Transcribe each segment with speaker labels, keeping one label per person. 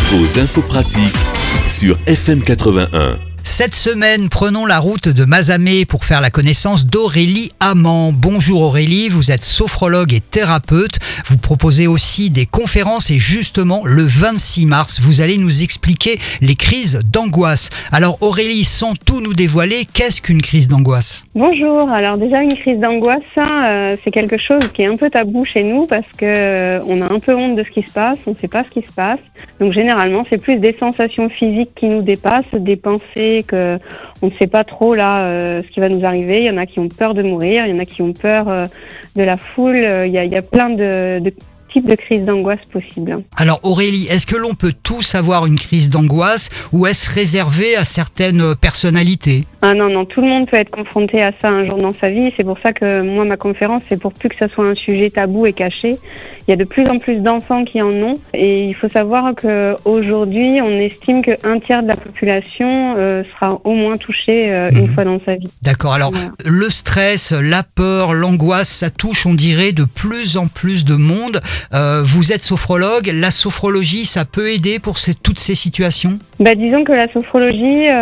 Speaker 1: vos infos pratiques sur FM 81.
Speaker 2: Cette semaine, prenons la route de Mazamet pour faire la connaissance d'Aurélie Amand. Bonjour Aurélie, vous êtes sophrologue et thérapeute. Vous proposez aussi des conférences et justement, le 26 mars, vous allez nous expliquer les crises d'angoisse. Alors Aurélie, sans tout nous dévoiler, qu'est-ce qu'une crise d'angoisse ?
Speaker 3: Bonjour, alors déjà une crise d'angoisse, c'est quelque chose qui est un peu tabou chez nous parce que on a un peu honte de ce qui se passe, on ne sait pas ce qui se passe. Donc généralement, c'est plus des sensations physiques qui nous dépassent, des pensées que on ne sait pas trop ce qui va nous arriver. Il y en a qui ont peur de mourir, il y en a qui ont peur de la foule. Il y a plein de types de crises d'angoisse possibles.
Speaker 2: Alors Aurélie, est-ce que l'on peut tous avoir une crise d'angoisse ou est-ce réservé à certaines personnalités ?
Speaker 3: Ah non, tout le monde peut être confronté à ça un jour dans sa vie. C'est pour ça que moi, ma conférence, c'est pour plus que ça soit un sujet tabou et caché. Il y a de plus en plus d'enfants qui en ont. Et il faut savoir qu'aujourd'hui, on estime qu'un tiers de la population sera au moins touché une fois dans sa vie.
Speaker 2: D'accord, alors
Speaker 3: voilà.
Speaker 2: Le stress, la peur, l'angoisse, ça touche, on dirait, de plus en plus de monde. Vous êtes sophrologue, la sophrologie, ça peut aider pour toutes ces situations ?
Speaker 3: Disons que la sophrologie,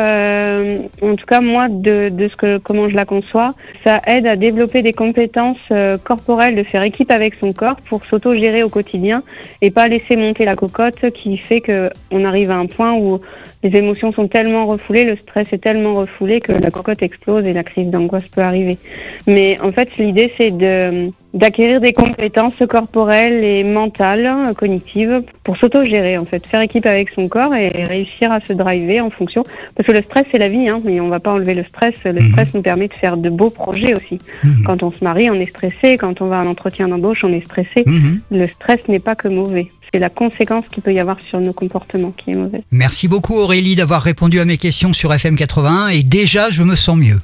Speaker 3: en tout cas moi, comment je la conçois, ça aide à développer des compétences corporelles, de faire équipe avec son corps pour s'auto-gérer au quotidien et pas laisser monter la cocotte qui fait qu'on arrive à un point où les émotions sont tellement refoulées, le stress est tellement refoulé que la cocotte explose et la crise d'angoisse peut arriver. Mais en fait, l'idée, c'est d'acquérir des compétences corporelles et mentales, cognitives, pour s'auto-gérer, en fait, faire équipe avec son corps et réussir à se driver en fonction. Parce que le stress, c'est la vie, mais on va pas enlever le stress. Le stress nous permet de faire de beaux projets aussi. Quand on se marie, on est stressé. Quand on va à un entretien d'embauche, on est stressé. Le stress n'est pas que mauvais. C'est la conséquence qu'il peut y avoir sur nos comportements qui est mauvaise.
Speaker 2: Merci beaucoup Aurélie d'avoir répondu à mes questions sur FM 81 et déjà je me sens mieux.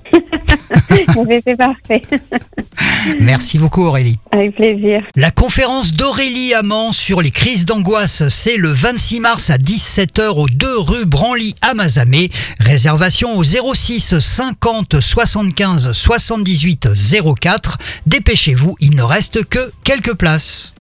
Speaker 3: C'est parfait.
Speaker 2: Merci beaucoup Aurélie.
Speaker 3: Avec plaisir.
Speaker 2: La conférence d'Aurélie Amand sur les crises d'angoisse, c'est le 26 mars à 17h au 2 rue Branly à Mazamet. Réservation au 06 50 75 78 04. Dépêchez-vous, il ne reste que quelques places.